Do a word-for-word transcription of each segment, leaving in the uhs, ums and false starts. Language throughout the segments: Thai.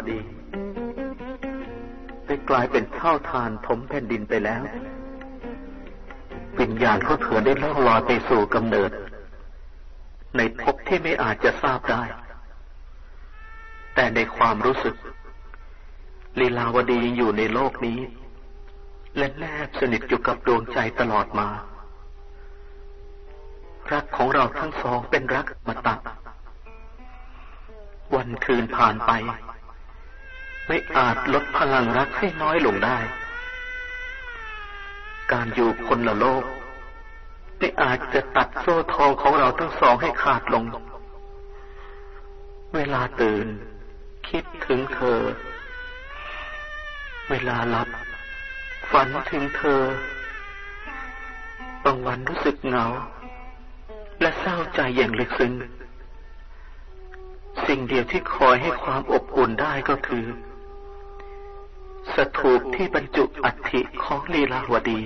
ดีได้กลายเป็นเท่าทานถมแผ่นดินไปแล้ววิญญาณของเธอได้ล่องลอยไปสู่กำเนิดในภพที่ไม่อาจจะทราบได้แต่ในความรู้สึกลีลาวดียังอยู่ในโลกนี้และแนบสนิทอยู่กับดวงใจตลอดมารักของเราทั้งสองเป็นรักอมตะวันคืนผ่านไปไม่อาจลดพลังรักให้น้อยลงได้การอยู่คนละโลกไม่อาจจะตัดโซ่ทองของเราทั้งสองให้ขาดลงเวลาตื่นคิดถึงเธอเวลาหลับฝันถึงเธอบางวันรู้สึกเหงาและเศร้าใจอย่างลึกซึ้งสิ่งเดียวที่คอยให้ความอบอุ่นได้ก็คือสถูปที่บรรจุอัฐิของลีลาวดี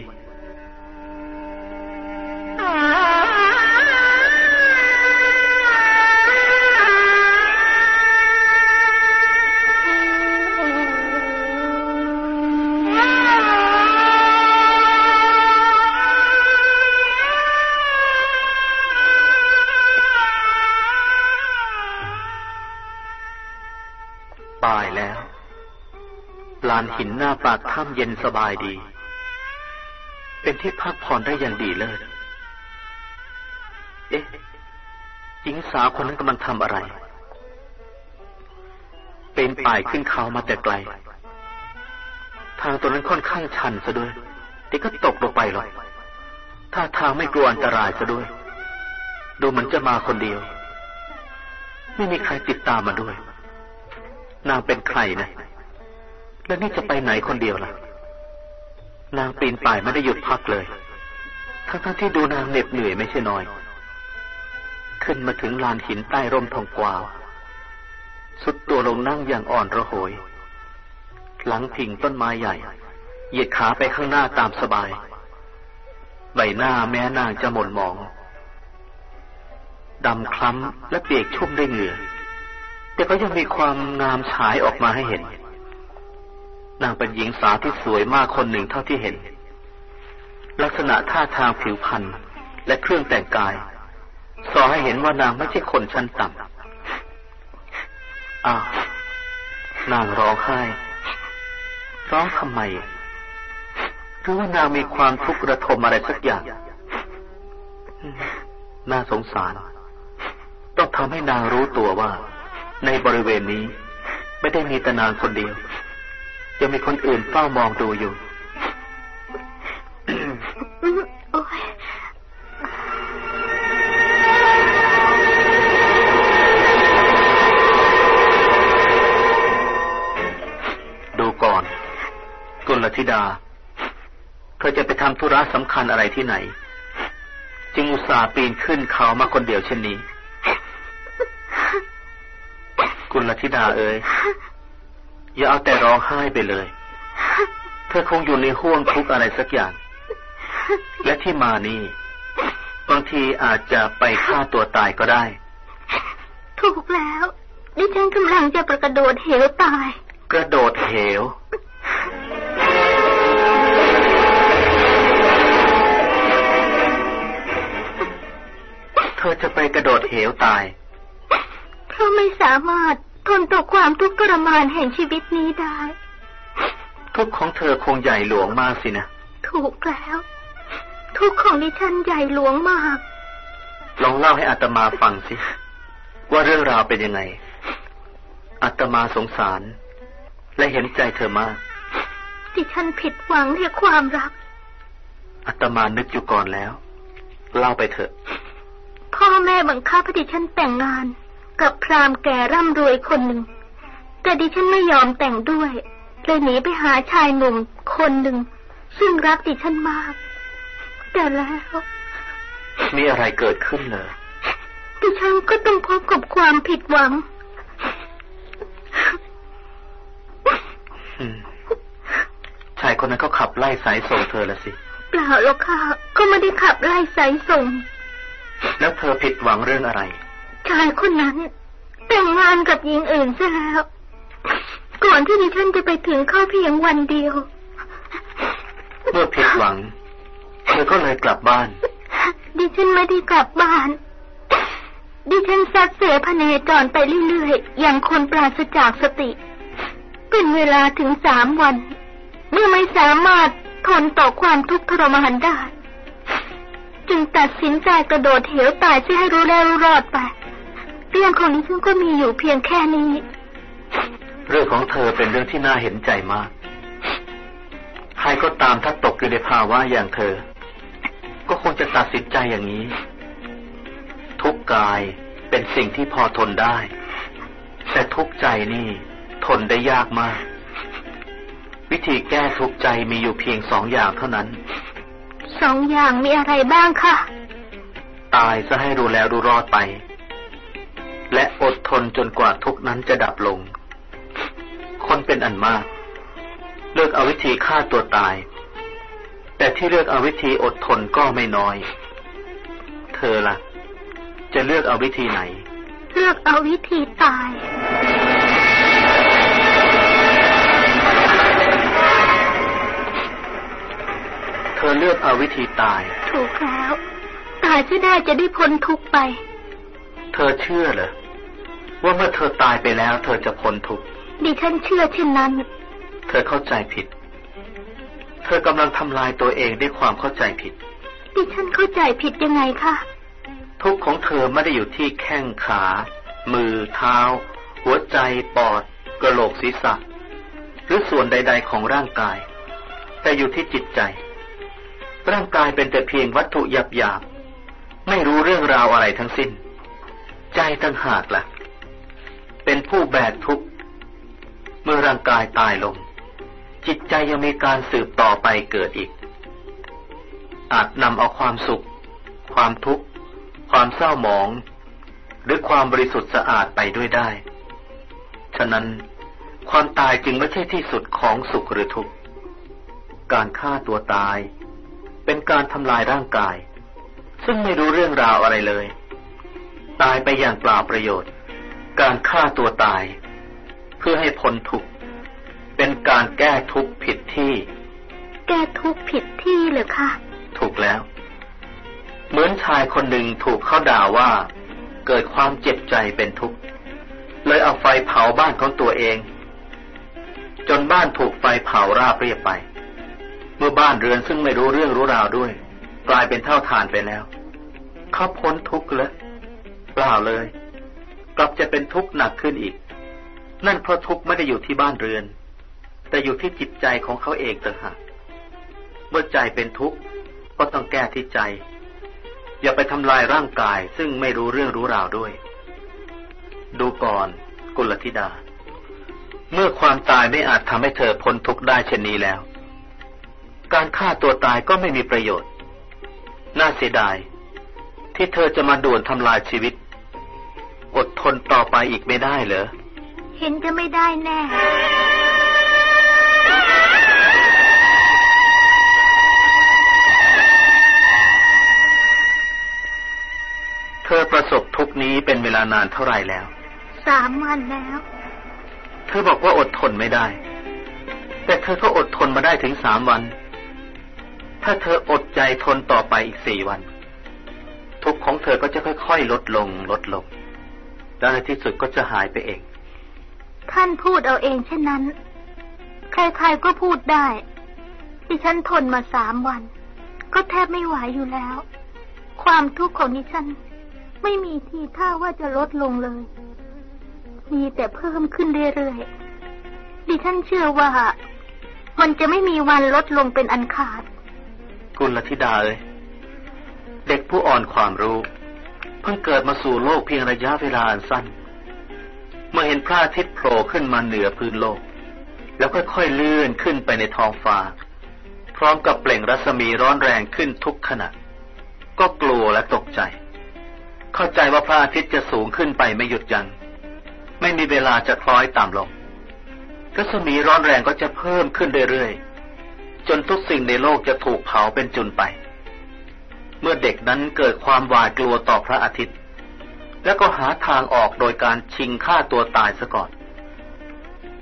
บ่ายแล้วลานหินหน้าปากถ้ำเย็นสบายดีเป็นที่พักผ่อนได้อย่างดีเลิศเอ๊ะหญิงสาวคนนั้นกำลังทำอะไรเป็นป่ายขึ้นเขามาแต่ไกลทางตัวนั้นค่อนข้างชันซะด้วยแต่ก็ตกลงไปหรอกถ้าทางไม่กลัวอันตรายซะด้วยดูเหมือนจะมาคนเดียวไม่มีใครติดตามมาด้วยนางเป็นใครนะแล้วนี่จะไปไหนคนเดียวล่ะนางปีนป่ายไม่ได้หยุดพักเลยทั้งๆที่ดูนางเหน็ดเหนื่อยไม่ใช่น้อยขึ้นมาถึงลานหินใต้ร่มทองกวาวสุดตัวลงนั่งอย่างอ่อนระโหยหลังพิงต้นไม้ใหญ่เหยียดขาไปข้างหน้าตามสบายใบหน้าแม้นางจะหม่นหมองดำคล้ำและเปียกชุ่มด้วยเหงื่อแต่ก็ยังมีความงามฉายออกมาให้เห็นนางเป็นหญิงสาวที่สวยมากคนหนึ่งเท่าที่เห็นลักษณะท่าทางผิวพรรณและเครื่องแต่งกายสอให้เห็นว่านางไม่ใช่คนชั้นต่ำอ้าวนางร้องไห้ร้องทำไมหรือว่านางมีความทุกข์ระทมอะไรสักอย่างน่าสงสารต้องทำให้นางรู้ตัวว่าในบริเวณนี้ไม่ได้มีแต่นางคนเดียวยังมีคนอื่นเฝ้ามองดูอยู่ ดูก่อนกุลธิดาเธอจะไปทำธุระสำคัญอะไรที่ไหนจึงอุตส่าห์ปีนขึ้นเขามาคนเดียวเช่นนี้กุลธิดาเอ๋ยอย่าเอาแต่ร้องไห้ไปเลยเธอคงอยู่ในห้วงทุกข์อะไรสักอย่างและที่มานี่บางทีอาจจะไปฆ่าตัวตายก็ได้ถูกแล้วดิฉันกำลังจะกระโดดเหวตายกระโดดเหวเธอจะไปกระโดดเหวตายเพราะไม่สามารถทนต่อความทุกข์ทรมานแห่งชีวิตนี้ได้ทุกข์ของเธอคงใหญ่หลวงมากสินะถูกแล้วทุกข์ของดิฉันใหญ่หลวงมากลองเล่าให้อาตมาฟังสิว่าเรื่องราวเป็นยังไงอาตมาสงสารและเห็นใจเธอมากดิฉันผิดหวังในความรักอาตมานึกอยู่ก่อนแล้วเล่าไปเถอะพ่อแม่บังคับให้ดิฉันแต่งงานกับพราหมณ์แก่ร่ำรวยคนหนึ่งแต่ดิฉันไม่ยอมแต่งด้วยเลยหนีไปหาชายหนุ่มคนหนึ่งซึ่งรักดิฉันมากแต่แล้วมีอะไรเกิดขึ้นเหรอดิฉันก็ต้องพบกับความผิดหวังชายคนนั้นก็ขับไล่สายส่งเธอละสิเปล่าหรอกค่ะก็ไม่ได้ขับไล่สายส่งแล้วเธอผิดหวังเรื่องอะไรชายคนนั้นแต่งงานกับหญิงอื่นซะแล้วก่อนที่ดิฉันจะไปถึงเข้าเพียงวันเดียวเมื่อผิดหวังเธอก็เลยกลับบ้านดิฉันไม่ได้กลับบ้านดิฉันซัดเสพเนจรไปเรื่อยๆอย่างคนปราศจากสติเป็นเวลาถึงสามวันเมื่อไม่สามารถทนต่อความทุกข์ทรมานได้จึงตัดสินใจกระโดดเหวตายเพื่อให้รู้แล้วรู้รอดไปเรื่องของดิฉันก็มีอยู่เพียงแค่นี้เรื่องของเธอเป็นเรื่องที่น่าเห็นใจมากใครก็ตามถ้าตกอยู่ในภาวะอย่างเธอก็คงจะตัดสินใจอย่างนี้ทุกข์กายเป็นสิ่งที่พอทนได้แต่ทุกข์ใจนี่ทนได้ยากมากวิธีแก้ทุกข์ใจมีอยู่เพียงสองอย่างเท่านั้นสองอย่างมีอะไรบ้างคะตายซะให้รู้แล้วรู้รอดไปและอดทนจนกว่าทุกข์นั้นจะดับลงคนเป็นอันมากเลือกเอาวิธีฆ่าตัวตายแต่ที่เลือกเอาวิธีอดทนก็ไม่น้อยเธอล่ะจะเลือกเอาวิธีไหนเลือกเอาวิธีตายเธอเลือกเอาวิธีตายถูกแล้วตายจะได้จะได้พ้นทุกข์ไปเธอเชื่อเหรอว่าเมื่อเธอตายไปแล้วเธอจะพ้นทุกข์ดิฉันเชื่อเช่นนั้นเธอเข้าใจผิดเธอกำลังทำลายตัวเองด้วยความเข้าใจผิดดิฉันเข้าใจผิดยังไงคะทุกข์ของเธอไม่ได้อยู่ที่แข้งขามือเท้าหัวใจปอดกระโหลกศีรษะหรือส่วนใดๆของร่างกายแต่อยู่ที่จิตใจร่างกายเป็นแต่เพียงวัตถุหยาบๆไม่รู้เรื่องราวอะไรทั้งสิ้นใจต่างหากล่ะเป็นผู้แบกทุกข์เมื่อร่างกายตายลงจิตใจยังมีการสืบต่อไปเกิดอีกอาจนำเอาความสุขความทุกข์ความเศร้าหมองหรือความบริสุทธิ์สะอาดไปด้วยได้ฉะนั้นความตายจึงไม่ใช่ที่สุดของสุขหรือทุกข์การฆ่าตัวตายเป็นการทำลายร่างกายซึ่งไม่รู้เรื่องราวอะไรเลยตายไปอย่างเปล่าประโยชน์การฆ่าตัวตายเพื่อให้พ้นทุกข์เป็นการแก้ทุกข์ผิดที่แก้ทุกข์ผิดที่เหรอคะถูกแล้วเหมือนชายคนหนึ่งถูกเขาด่าว่าเกิดความเจ็บใจเป็นทุกข์เลยเอาไฟเผาบ้านของตัวเองจนบ้านถูกไฟเผาราบเรียบไปเมื่อบ้านเรือนซึ่งไม่รู้เรื่องรู้ราวด้วยกลายเป็นเท่าฐานไปแล้วเขาพ้นทุกข์เลยเปล่าเลยกลับจะเป็นทุกข์หนักขึ้นอีกนั่นเพราะทุกข์ไม่ได้อยู่ที่บ้านเรือนแต่อยู่ที่จิตใจของเขาเองต่างหากเมื่อใจเป็นทุกข์ก็ต้องแก้ที่ใจอย่าไปทำลายร่างกายซึ่งไม่รู้เรื่องรู้ราวด้วยดูก่อนกุลธิดาเมื่อความตายไม่อาจทำให้เธอพ้นทุกข์ได้เช่นนี้แล้วการฆ่าตัวตายก็ไม่มีประโยชน์น่าเสียดายที่เธอจะมาด่วนทำลายชีวิตอดทนต่อไปอีกไม่ได้เหรอเห็นจะไม่ได้แน่เธอประสบทุกข์นี้เป็นเวลานานเท่าไหร่แล้วสามวันแล้วเธอบอกว่าอดทนไม่ได้แต่เธอก็อดทนมาได้ถึงสามวันถ้าเธออดใจทนต่อไปอีกสี่วันทุกข์ของเธอก็จะค่อยๆลดลงลดลงแล้วในที่สุดก็จะหายไปเองท่านพูดเอาเองเช่นนั้นใครๆก็พูดได้ดิฉันทนมาสามวันก็แทบไม่ไหวอยู่แล้วความทุกข์ของดิฉันไม่มีทีท่าว่าจะลดลงเลยมีแต่เพิ่มขึ้นเรื่อยๆดิฉันเชื่อว่ามันจะไม่มีวันลดลงเป็นอันขาดกุลธิดาเอ้ยเด็กผู้อ่อนความรู้เพิ่งเกิดมาสู่โลกเพียงระยะเวลาอันสั้นเมื่อเห็นพระอาทิตย์โผล่ขึ้นมาเหนือพื้นโลกแล้วค่อยๆเลื่อนขึ้นไปในท้องฟ้าพร้อมกับเปล่งรัศมีร้อนแรงขึ้นทุกขณะก็กลัวและตกใจเข้าใจว่าพระอาทิตย์จะสูงขึ้นไปไม่หยุดยั้งไม่มีเวลาจะคล้อยต่ำลงรัศมีร้อนแรงก็จะเพิ่มขึ้นเรื่อยๆจนทุกสิ่งในโลกจะถูกเผาเป็นจุลไปเมื่อเด็กนั้นเกิดความหวาดกลัวต่อพระอาทิตย์แล้วก็หาทางออกโดยการชิงฆ่าตัวตายซะก่อน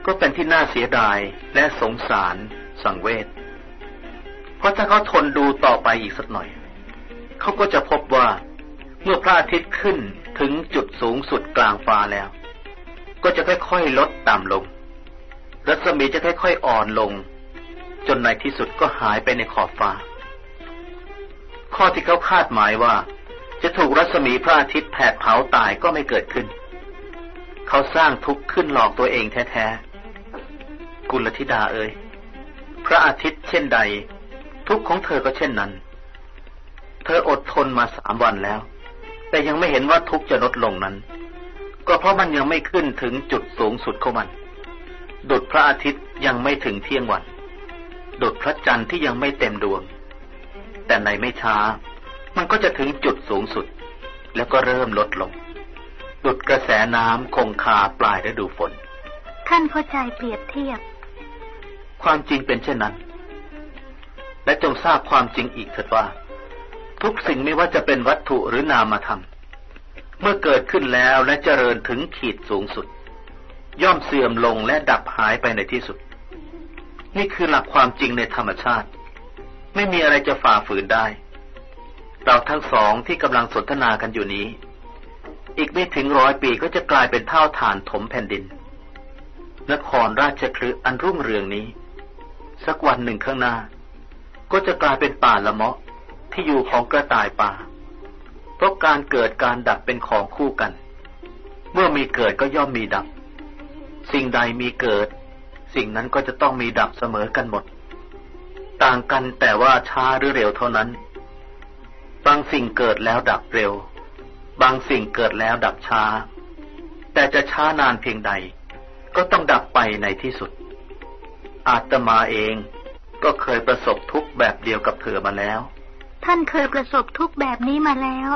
ก็เป็นที่น่าเสียดายและสงสารสังเวชเพราะถ้าเขาทนดูต่อไปอีกสักหน่อยเขาก็จะพบว่าเมื่อพระอาทิตย์ขึ้นถึงจุดสูงสุดกลางฟ้าแล้วก็จะค่อยๆลดต่ำลงรัศมีจะค่อยๆอ่อนลงจนในที่สุดก็หายไปในขอบฟ้าข้อที่เขาคาดหมายว่าจะถูกรัศมีพระอาทิตย์แผดเผาตายก็ไม่เกิดขึ้นเขาสร้างทุกข์ขึ้นหลอกตัวเองแท้ๆกุลธิดาเอ๋ยพระอาทิตย์เช่นใดทุกข์ของเธอก็เช่นนั้นเธออดทนมาสามวันแล้วแต่ยังไม่เห็นว่าทุกข์จะลดลงนั้นก็เพราะมันยังไม่ขึ้นถึงจุดสูงสุดของมันดุจพระอาทิตย์ยังไม่ถึงเที่ยงวันดุจพระจันทร์ที่ยังไม่เต็มดวงแต่ในไม่ช้ามันก็จะถึงจุดสูงสุดแล้วก็เริ่มลดลงดุจกระแสน้ำคงคาปลายฤดูฝนท่านเข้าใจเปรียบเทียบความจริงเป็นเช่นนั้นและจงทราบความจริงอีกเถิดว่าทุกสิ่งไม่ว่าจะเป็นวัตถุหรือนามธรรมเมื่อเกิดขึ้นแล้วและเจริญถึงขีดสูงสุดย่อมเสื่อมลงและดับหายไปในที่สุดนี่คือหลักความจริงในธรรมชาติไม่มีอะไรจะฝ่าฝืนได้เราทั้งสองที่กำลังสนทนากันอยู่นี้อีกไม่ถึงร้อยปีก็จะกลายเป็นเท่าฐานถมแผ่นดินนครราชคฤห์อันรุ่งเรืองนี้สักวันหนึ่งข้างหน้าก็จะกลายเป็นป่าละเมาะที่อยู่ของกระต่ายป่าเพราะการเกิดการดับเป็นของคู่กันเมื่อมีเกิดก็ย่อมมีดับสิ่งใดมีเกิดสิ่งนั้นก็จะต้องมีดับเสมอกันหมดต่างกันแต่ว่าช้าหรือเร็วเท่านั้นบางสิ่งเกิดแล้วดับเร็วบางสิ่งเกิดแล้วดับช้าแต่จะช้านานเพียงใดก็ต้องดับไปในที่สุดอาตมาเองก็เคยประสบทุกข์แบบเดียวกับเธอมาแล้วท่านเคยประสบทุกข์แบบนี้มาแล้ว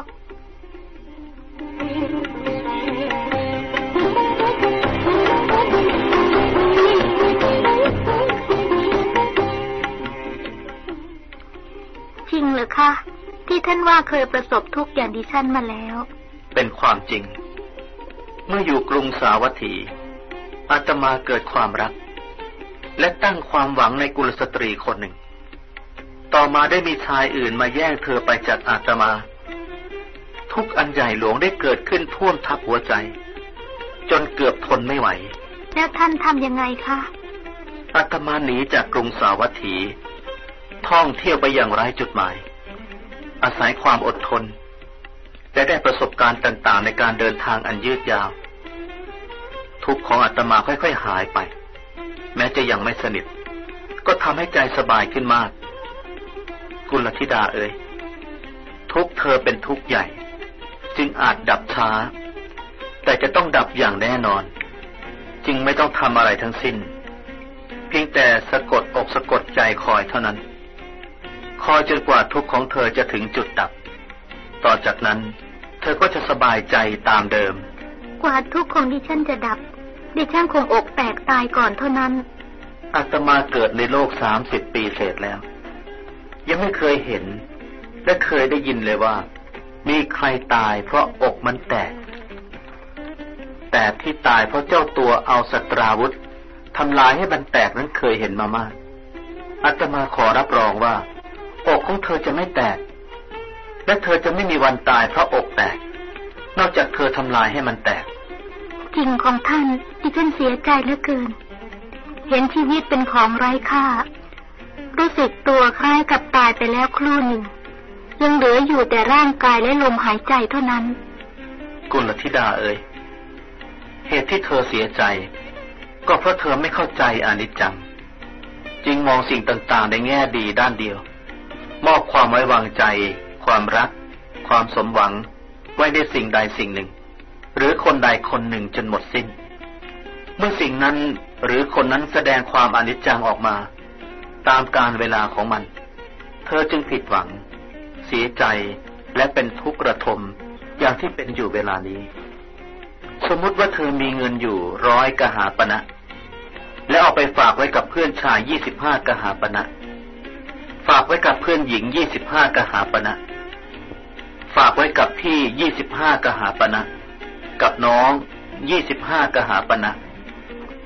จริงเหรอคะที่ท่านว่าเคยประสบทุกข์อย่างดิฉันมาแล้วเป็นความจริงเมื่ออยู่กรุงสาวัตถีอาตมาเกิดความรักและตั้งความหวังในกุลสตรีคนหนึ่งต่อมาได้มีชายอื่นมาแย่งเธอไปจากอาตมาทุกข์อันใหญ่หลวงได้เกิดขึ้นท่วมทับหัวใจจนเกือบทนไม่ไหวแล้วท่านทำยังไงคะอาตมาหนีจากกรุงสาวัตถีท่องเที่ยวไปอย่างไร้จุดหมายอาศัยความอดทนและได้ประสบการณ์ต่างๆในการเดินทางอันยืดยาวทุกข์ของอาตมาค่อยๆหายไปแม้จะยังไม่สนิทก็ทำให้ใจสบายขึ้นมากกุลธิดาเอ๋ยทุกข์เธอเป็นทุกข์ใหญ่จึงอาจดับช้าแต่จะต้องดับอย่างแน่นอนจึงไม่ต้องทำอะไรทั้งสิ้นเพียงแต่สะกดอกสะกดใจคอยเท่านั้นคอยจนกว่าทุกข์ของเธอจะถึงจุดดับต่อจากนั้นเธอก็จะสบายใจตามเดิมกว่าทุกข์ของดิฉันจะดับดิฉันคงอกแตกตายก่อนเท่านั้นอาตมาเกิดในโลกสามสิบปีเศษแล้วยังไม่เคยเห็นและเคยได้ยินเลยว่ามีใครตายเพราะอกมันแตกแต่ที่ตายเพราะเจ้าตัวเอาศัตราวุธทำลายให้มันแตกนั้นเคยเห็นมามากอาตมาขอรับรองว่าอกของเธอจะไม่แตกและเธอจะไม่มีวันตายเพราะอกแตกนอกจากเธอทำลายให้มันแตกจริงของท่านดิฉันเสียใจเหลือเกินเห็นชีวิตเป็นของไร้ค่ารู้สึกตัวคล้ายกับตายไปแล้วครู่หนึ่งยังเหลืออยู่แต่ร่างกายและลมหายใจเท่านั้นกุลธิดาเอ๋ยเหตุที่เธอเสียใจก็เพราะเธอไม่เข้าใจอนิจจังจึงมองสิ่งต่างๆในแง่ดีด้านเดียวมอบความไว้วางใจความรักความสมหวังไว้ในสิ่งใดสิ่งหนึ่งหรือคนใดคนหนึ่งจนหมดสิ้นเมื่อสิ่งนั้นหรือคนนั้นแสดงความอนิจจังออกมาตามกาลเวลาของมันเธอจึงผิดหวังเสียใจและเป็นทุกข์ระทมอย่างที่เป็นอยู่เวลานี้สมมุติว่าเธอมีเงินอยู่ร้อยกหาปณะและเอาไปฝากไว้กับเพื่อนชายยี่สิบห้ากหาปณะฝากไว้กับเพื่อนหญิงยี่สิบห้ากหาปณะฝากไว้กับพี่ยี่สิบห้ากหาปณะกับน้องยี่สิบห้ากหาปณะ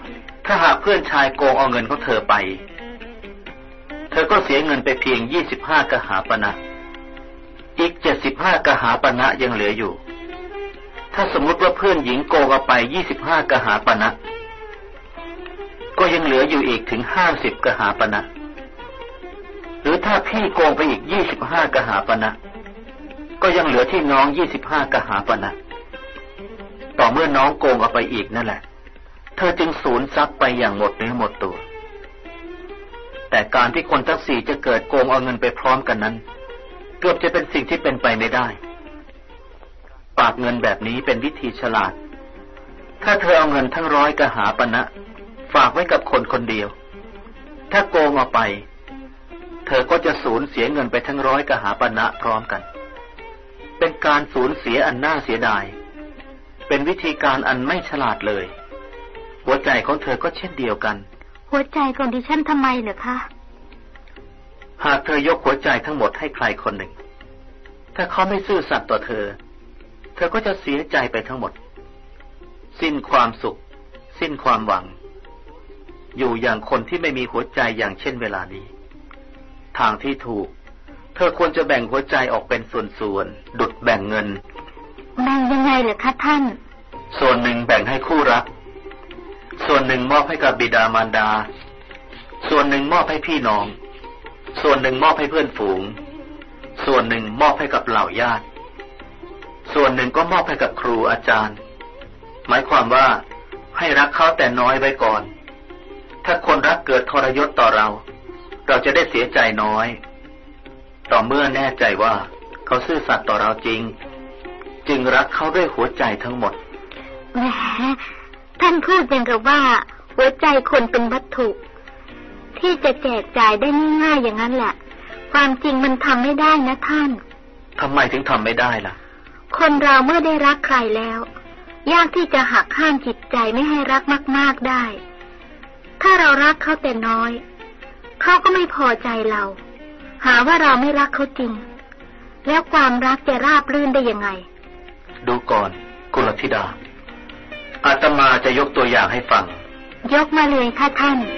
ถ้าหากเพื่อนชายโกงเอาเงินของเธอไปเธอก็เสียเงินไปเพียงยี่สิบห้ากหาปณะอีกเจ็ดสิบห้ากหาปณะยังเหลืออยู่ถ้าสมมุติว่าเพื่อนหญิงโกงเอาไปยี่สิบห้ากหาปณะก็ยังเหลืออยู่อีกถึงห้าสิบกหาปณะหรือถ้าพี่โกงไปอีกยี่สิบห้ากหาปณะก็ยังเหลือที่น้องยี่สิบห้ากหาปณะต่อเมื่อน้องโกงเอาไปอีกนั่นแหละเธอจึงสูญทรัพย์ไปอย่างหมดเนื้อหมดตัวแต่การที่คนทั้งสี่จะเกิดโกงเอาเงินไปพร้อมกันนั้นเกือบจะเป็นสิ่งที่เป็นไปไม่ได้ฝากเงินแบบนี้เป็นวิธีฉลาดถ้าเธอเอาเงินทั้งร้อยกหาปณะฝากไว้กับคนคนเดียวถ้าโกงเอาไปเธอก็จะสูญเสียเงินไปทั้งร้อยกหาปณะพร้อมกันเป็นการสูญเสียอันน่าเสียดายเป็นวิธีการอันไม่ฉลาดเลยหัวใจของเธอก็เช่นเดียวกันหัวใจของดิฉันทำไมเหรอคะหากเธอยกหัวใจทั้งหมดให้ใครคนหนึ่งถ้าเขาไม่ซื่อสัตย์ต่อเธอเธอก็จะเสียใจไปทั้งหมดสิ้นความสุขสิ้นความหวังอยู่อย่างคนที่ไม่มีหัวใจอย่างเช่นเวลานี้ทางที่ถูกเธอควรจะแบ่งหัวใจออกเป็นส่วนๆดุจแบ่งเงินแบ่งยังไงเหรอคะท่านส่วนหนึ่งแบ่งให้คู่รักส่วนหนึ่งมอบให้กับบิดามารดาส่วนหนึ่งมอบให้พี่น้องส่วนหนึ่งมอบให้เพื่อนฝูงส่วนหนึ่งมอบให้กับเหล่าญาติส่วนหนึ่งก็มอบให้กับครูอาจารย์หมายความว่าให้รักเขาแต่น้อยไว้ก่อนถ้าคนรักเกิดทรยศต่อเราเราจะได้เสียใจน้อยต่อเมื่อแน่ใจว่าเขาซื่อสัตย์ต่อเราจริงจึงรักเขาด้วยหัวใจทั้งหมดแหมท่านพูดอย่างกับว่าหัวใจคนเป็นวัตถุที่จะแจกจ่ายได้ง่ายๆอย่างนั้นแหละความจริงมันทำไม่ได้นะท่านทำไมถึงทำไม่ได้ล่ะคนเราเมื่อได้รักใครแล้วยากที่จะหักห้ามจิตใจไม่ให้รักมากๆได้ถ้าเรารักเขาแต่น้อยเขาก็ไม่พอใจเราหาว่าเราไม่รักเขาจริงแล้วความรักจะราบรื่นได้ยังไงดูก่อนกุลธิดาอาตมาจะยกตัวอย่างให้ฟังยกมาเลยค่ะท่าน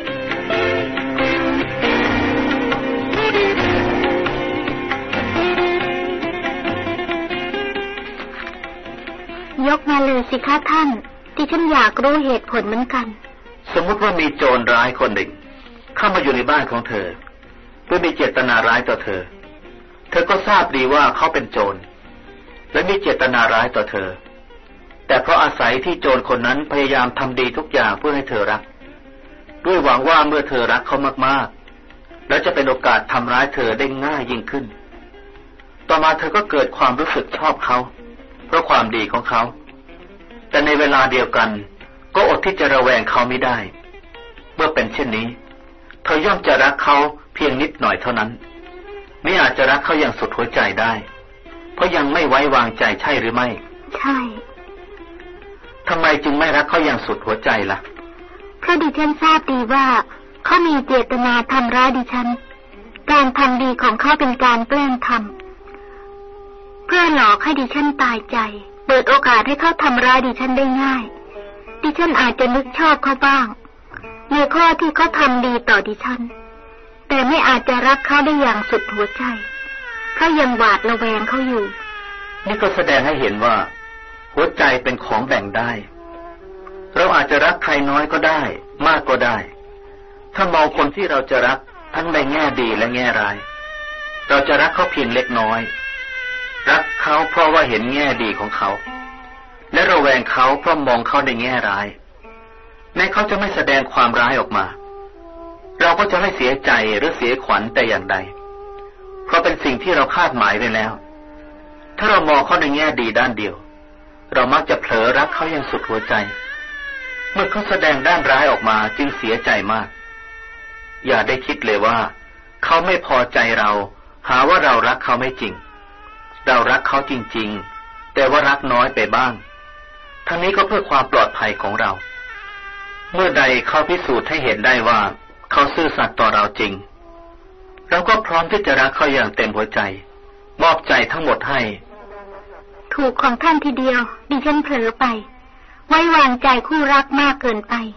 ยกมาเลยสิคะท่านที่ฉันอยากรู้เหตุผลเหมือนกันสมมติว่ามีโจรร้ายคนหนึ่งเข้ามาอยู่ในบ้านของเธอเพื่อมีเจตนาร้ายต่อเธอเธอก็ทราบดีว่าเขาเป็นโจรและมีเจตนาร้ายต่อเธอแต่เพราะอาศัยที่โจรคนนั้นพยายามทำดีทุกอย่างเพื่อให้เธอรักด้วยหวังว่าเมื่อเธอรักเขามากๆแล้วจะเป็นโอกาสทำร้ายเธอได้ง่ายยิ่งขึ้นต่อมาเธอก็เกิดความรู้สึกชอบเขาเพราะความดีของเขาแต่ในเวลาเดียวกันก็อดที่จะระแวงเขาไม่ได้เมื่อเป็นเช่นนี้เธอย่อมจะรักเขาเพียงนิดหน่อยเท่านั้นไม่อาจจะรักเขาอย่างสุดหัวใจได้เพราะยังไม่ไว้วางใจใช่หรือไม่ใช่ทำไมจึงไม่รักเขาอย่างสุดหัวใจล่ะเพราะดิฉันทราบดีว่าเขามีเจตนาทำร้ายดิฉันการทำดีของเขาเป็นการแกล้งทำเพื่อหลอกให้ดิฉันตายใจเปิดโอกาสให้เขาทำร้ายดิฉันได้ง่ายดิฉันอาจจะนึกชอบเขาบ้างในข้อที่เขาทำดีต่อดิฉันแต่ไม่อาจจะรักเขาได้อย่างสุดหัวใจเพราะยังหวาดระแวงเขาอยู่นี่ก็แสดงให้เห็นว่าหัวใจเป็นของแบ่งได้เราอาจจะรักใครน้อยก็ได้มากก็ได้ถ้ามองคนที่เราจะรักทั้งในแง่ดีและแง่ร้ายเราจะรักเขาเพียงเล็กน้อยรักเขาเพราะว่าเห็นแง่ดีของเขาและระแวงเขาเพราะมองเขาในแง่ร้ายแม้เขาจะไม่แสดงความร้ายออกมาเราก็จะไม่เสียใจหรือเสียขวัญแต่อย่างใดเพราะเป็นสิ่งที่เราคาดหมายไว้แล้วถ้าเรามองเขาในแง่ดีด้านเดียวเรามักจะเผลอรักเขาอย่างสุดหัวใจเมื่อเขาแสดงด้านร้ายออกมาจึงเสียใจมากอย่าได้คิดเลยว่าเขาไม่พอใจเราหาว่าเรารักเขาไม่จริงเรารักเขาจริงๆแต่ว่ารักน้อยไปบ้างทั้งนี้ก็เพื่อความปลอดภัยของเราเมื่อใดเขาพิสูจน์ให้เห็นได้ว่าเขาซื่อสัตย์ต่อเราจริงเราก็พร้อมที่จะรักเขาอย่างเต็มหัวใจมอบใจทั้งหมดให้ถูกของท่านทีเดียวดิฉันเผลอไปไว้วางใจคู่รักมากเกินไป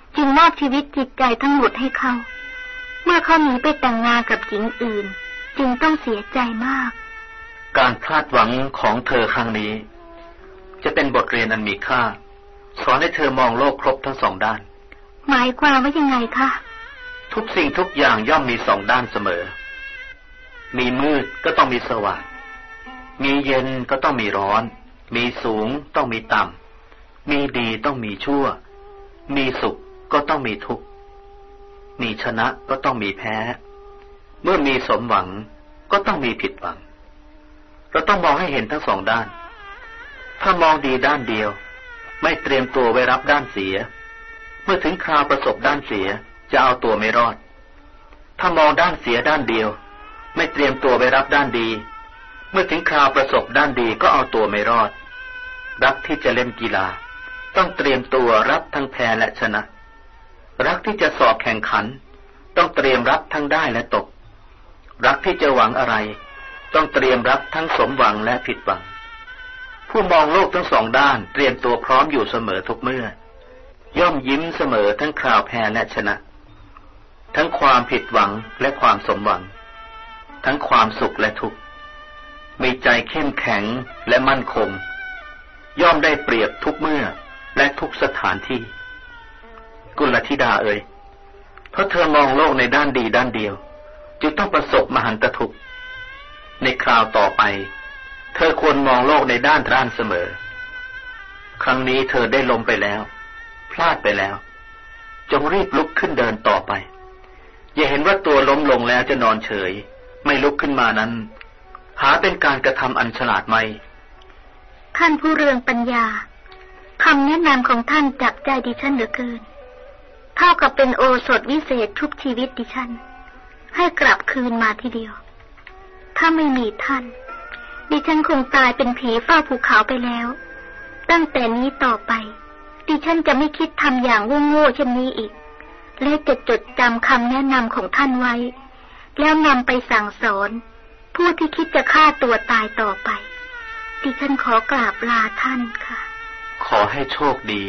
จึงมอบชีวิตจิตใจทั้งหมดให้เขาเมื่อเขาหนีไปแต่งงานกับหญิงอื่นจึงต้องเสียใจมากการพลาดหวังของเธอครั้งนี้จะเป็นบทเรียนอันมีค่าสอนให้เธอมองโลกครบทั้งสองด้านหมายความว่ายังไงคะทุกสิ่งทุกอย่างย่อมมีสองด้านเสมอมีมืดก็ต้องมีสว่างมีเย็นก็ต้องมีร้อนมีสูงต้องมีต่ำมีดีต้องมีชั่วมีสุขก็ต้องมีทุกข์มีชนะก็ต้องมีแพ้เมื่อมีสมหวังก็ต้องมีผิดหวังเราต้องมองให้เห็นทั้งสองด้านถ้ามองดีด้านเดียวไม่เตรียมตัวไว้รับด้านเสียเมื่อถึงคราวประสบด้านเสียจะเอาตัวไม่รอดถ้ามองด้านเสียด้านเดียวไม่เตรียมตัวไว้รับด้านดีเมื่อถึงคราวประสบด้านดีก็เอาตัวไม่รอดรักที่จะเล่นกีฬาต้องเตรียมตัวรับทั้งแพ้และชนะรักที่จะสอบแข่งขันต้องเตรียมรับทั้งได้และตกรักที่จะหวังอะไรต้องเตรียมรับทั้งสมหวังและผิดหวังผู้มองโลกทั้งสองด้านเตรียมตัวพร้อมอยู่เสมอทุกเมื่อย่อมยิ้มเสมอทั้งคราวแพ้และชนะทั้งความผิดหวังและความสมหวังทั้งความสุขและทุกข์มีใจเข้มแข็งและมั่นคงย่อมได้เปรียบทุกเมื่อและทุกสถานที่กุลธิดาเอ๋ยเพราะเธอมองโลกในด้านดีด้านเดียวจึงต้องประสบมหันตทุกข์ในคราวต่อไปเธอควรมองโลกในด้านร้านเสมอครั้งนี้เธอได้ล้มไปแล้วพลาดไปแล้วจงรีบลุกขึ้นเดินต่อไปอย่าเห็นว่าตัวล้มลงแล้วจะนอนเฉยไม่ลุกขึ้นมานั้นหาเป็นการกระทำอันฉลาดไหมท่านผู้เรืองปัญญาคำแนะนำของท่านจับใจดิฉันเหลือเกินเท่ากับเป็นโอสถวิเศษทุบชีวิตดิฉันให้กลับคืนมาทีเดียวถ้าไม่มีท่านดิฉันคงตายเป็นผีเฝ้าภูเขาไปแล้วตั้งแต่นี้ต่อไปดิฉันจะไม่คิดทำอย่างโง่ๆเช่นนี้อีกและจะจดจำคำแนะนำของท่านไว้แล้วนำไปสั่งสอนผู้ที่คิดจะฆ่าตัวตายต่อไปดิฉันขอกราบลาท่านค่ะขอให้โชคดี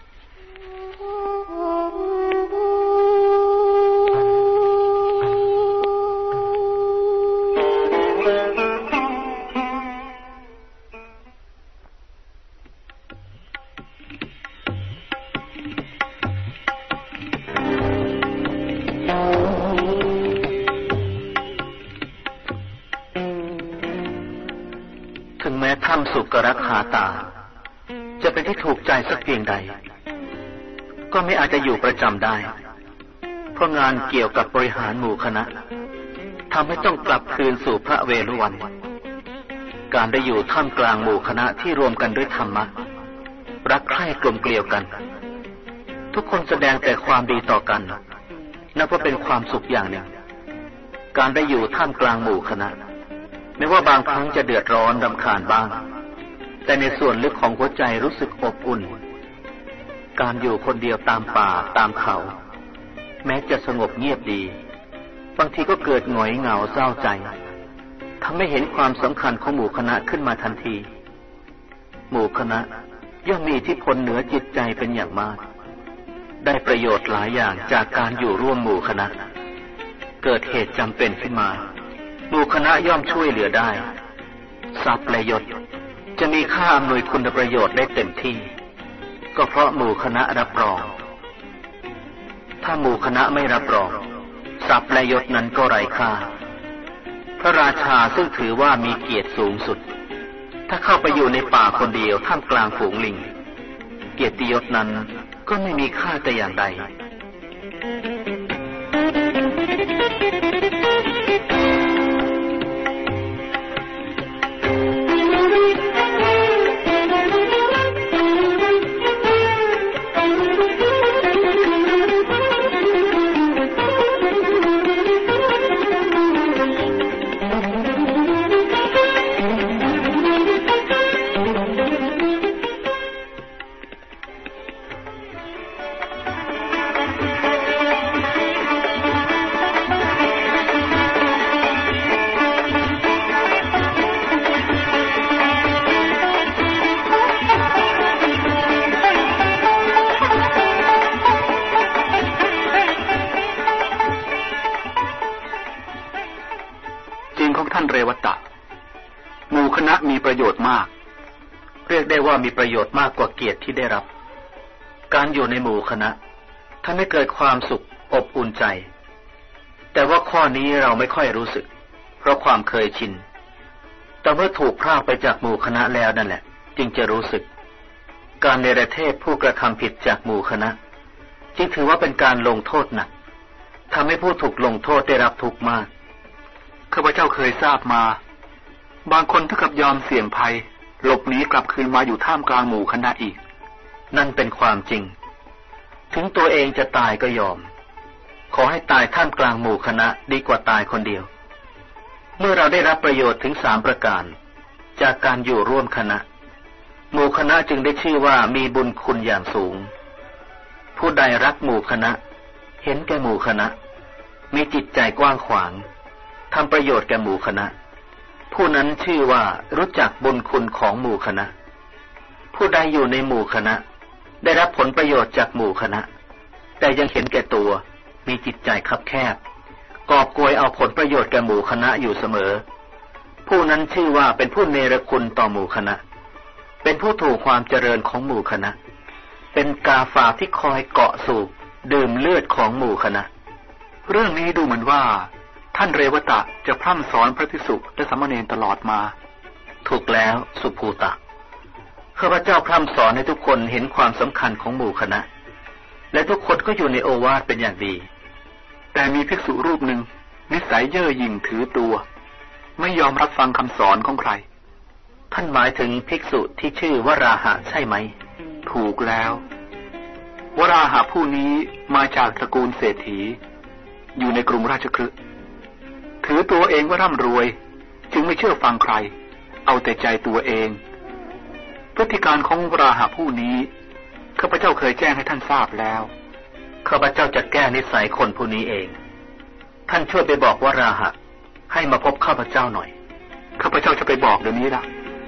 ถ้ำสุกรักขาตาจะเป็นที่ถูกใจสักเพียงใดก็ไม่อาจจะอยู่ประจำได้เพราะงานเกี่ยวกับบริหารหมู่คณะทำให้ต้องกลับคืนสู่พระเวฬุวันการได้อยู่ท่ามกลางหมู่คณะที่รวมกันด้วยธรรมะรักใคร่กลมเกลียวกันทุกคนแสดงแต่ความดีต่อกันนับว่าเป็นความสุขอย่างหนึ่งการได้อยู่ท่ามกลางหมู่คณะไม่ว่าบางครั้งจะเดือดร้อนรำคาญบ้างแต่ในส่วนลึกของหัวใจรู้สึกอบอุ่นการอยู่คนเดียวตามป่าตามเขาแม้จะสงบเงียบดีบางทีก็เกิดหงอยเหงาเศร้าใจทำให้เห็นความสำคัญของหมู่คณะขึ้นมาทันทีหมู่คณะย่อมมีอิทธิพลเหนือจิตใจเป็นอย่างมากได้ประโยชน์หลายอย่างจากการอยู่ร่วมหมู่คณะเกิดเหตุจำเป็นขึ้นมาหมู่คณะย่อมช่วยเหลือได้ทรัพย์และยศจะมีค่าอำนวยคุณประโยชน์ได้เต็มที่ก็เพราะหมู่คณะรับรองถ้าหมู่คณะไม่รับรองทรัพย์และยศนั้นก็ไร้ค่าพระราชาซึ่งถือว่ามีเกียรติสูงสุดถ้าเข้าไปอยู่ในป่าคนเดียวท่ามกลางฝูงลิงเกียรติยศนั้นก็ไม่มีค่าแต่อย่างใดของท่านเรวตะหมู่คณะมีประโยชน์มากเรียกได้ว่ามีประโยชน์มากกว่าเกียรติที่ได้รับการอยู่ในหมู่คณะทำให้เกิดความสุขอบอุ่นใจแต่ว่าข้อนี้เราไม่ค่อยรู้สึกเพราะความเคยชินแต่เมื่อถูกพรากไปจากหมู่คณะแล้วนั่นแหละจึงจะรู้สึกการเนรเทศผู้กระทำผิดจากหมู่คณะจึงถือว่าเป็นการลงโทษหนักทำให้ผู้ถูกลงโทษได้รับทุกข์มากข้าพเจ้าเคยทราบมาบางคนถึงกับยอมเสี่ยงภัยหลบหนีกลับคืนมาอยู่ท่ามกลางหมู่คณะอีกนั่นเป็นความจริงถึงตัวเองจะตายก็ยอมขอให้ตายท่ามกลางหมู่คณะดีกว่าตายคนเดียวเมื่อเราได้รับประโยชน์ถึงสามประการจากการอยู่ร่วมคณะหมู่คณะจึงได้ชื่อว่ามีบุญคุณอย่างสูงผู้ใดรักหมู่คณะเห็นแก่หมู่คณะมีจิตใจกว้างขวางทำประโยชน์แก่หมู่คณะผู้นั้นชื่อว่ารู้จักบุญคุณของหมู่คณะผู้ใดอยู่ในหมู่คณะได้รับผลประโยชน์จากหมู่คณะแต่ยังเห็นแก่ตัวมีจิตใจคับแคบกอบโกยเอาผลประโยชน์แก่หมู่คณะอยู่เสมอผู้นั้นชื่อว่าเป็นผู้เนรคุณต่อหมู่คณะเป็นผู้ถูกความเจริญของหมู่คณะเป็นกาฝากที่คอยเกาะสูบดื่มเลือดของหมู่คณะเรื่องนี้ดูเหมือนว่าท่านเรวตะจะพร่ำสอนพระภิกษุและสามเณรตลอดมาถูกแล้วสุภูตะข้าพเจ้าพร่ำสอนให้ทุกคนเห็นความสำคัญของหมู่คณะและทุกคนก็อยู่ในโอวาทเป็นอย่างดีแต่มีภิกษุรูปหนึ่งนิสัยเย่อหยิ่งถือตัวไม่ยอมรับฟังคำสอนของใครท่านหมายถึงภิกษุที่ชื่อวราหะใช่ไหมถูกแล้ววราหะผู้นี้มาจากตระกูลเศรษฐีอยู่ในกรุงราชคฤห์ถือตัวเองว่าร่ำรวยจึงไม่เชื่อฟังใครเอาแต่ใจตัวเองพฤติการของวราหะผู้นี้ข้าพเจ้าเคยแจ้งให้ท่านทราบแล้วข้าพเจ้าจะแก้นิสัยคนผู้นี้เองท่านช่วยไปบอกวราหะให้มาพบข้าพเจ้าหน่อยข้าพเจ้าจะไปบอกเดี๋ยวนี้ล่ะ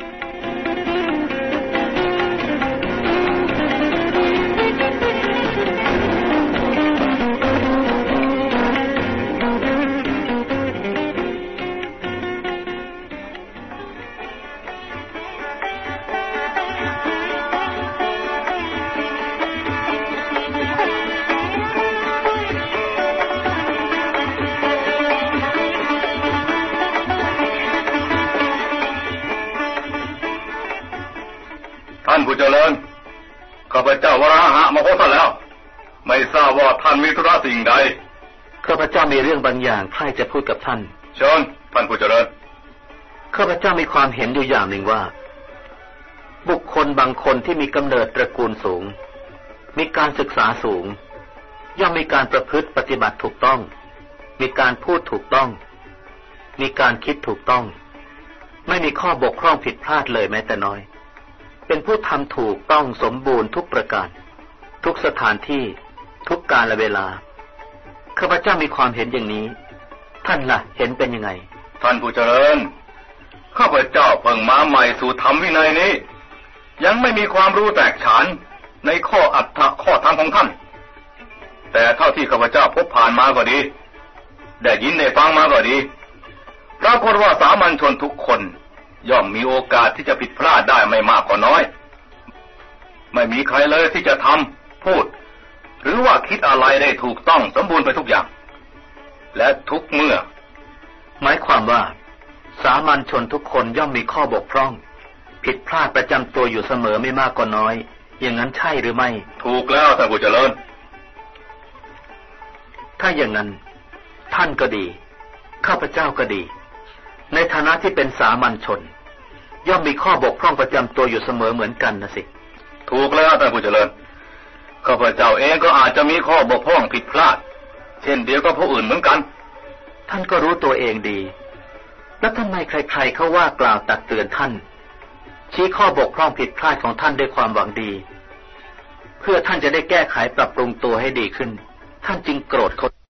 ท่านผู้เจริญข้าพเจ้าวราหะมาพบท่านแล้วไม่ทราบว่าท่านมีธุระสิ่งใดข้าพเจ้ามีเรื่องบางอย่างใคร่จะพูดกับท่านเชิญท่านผู้เจริญข้าพเจ้ามีความเห็นอยู่อย่างหนึ่งว่าบุคคลบางคนที่มีกำเนิดตระกูลสูงมีการศึกษาสูงย่อมมีการประพฤติปฏิบัติถูกต้องมีการพูดถูกต้องมีการคิดถูกต้องไม่มีข้อบกพร่องผิดพลาดเลยแม้แต่น้อยเป็นผู้ทำถูกต้องสมบูรณ์ทุกประการทุกสถานที่ทุกกาลเวลาข้าพเจ้ามีความเห็นอย่างนี้ท่านล่ะเห็นเป็นยังไงท่านผู้เจริญข้าพเจ้าเพิ่งมาใหม่สู่ธรรมวินัยนี้ยังไม่มีความรู้แตกฉานในข้ออัตถะข้อธรรมของท่านแต่เท่าที่ข้าพเจ้าพบผ่านมาก็ดีได้ยินได้ฟังมาก็ดีปรากฏว่าสามัญชนทุกคนย่อมมีโอกาสที่จะผิดพลาดได้ไม่มากก็น้อยไม่มีใครเลยที่จะทำพูดหรือว่าคิดอะไรได้ถูกต้องสมบูรณ์ไปทุกอย่างและทุกเมื่อหมายความว่าสามัญชนทุกคนย่อมมีข้อบกพร่องผิดพลาดประจำตัวอยู่เสมอไม่มากก็น้อยอย่างนั้นใช่หรือไม่ถูกแล้วท่านผู้เจริญถ้าอย่างนั้นท่านก็ดีข้าพเจ้าก็ดีในฐานะที่เป็นสามัญชนย่อมมีข้อบกพร่องประจำตัวอยู่เสมอเหมือนกันนะสิถูกแล้วท่านผู้เจริญข้าพเจ้าเองก็อาจจะมีข้อบกพร่องผิดพลาดเช่นเดียวกับผู้อื่นเหมือนกันท่านก็รู้ตัวเองดีแล้วทำไมใครๆเขาว่ากล่าวตักเตือนท่านชี้ข้อบกพร่องผิดพลาดของท่านด้วยความหวังดีเพื่อท่านจะได้แก้ไขปรับปรุงตัวให้ดีขึ้นท่านจึงโกรธเขา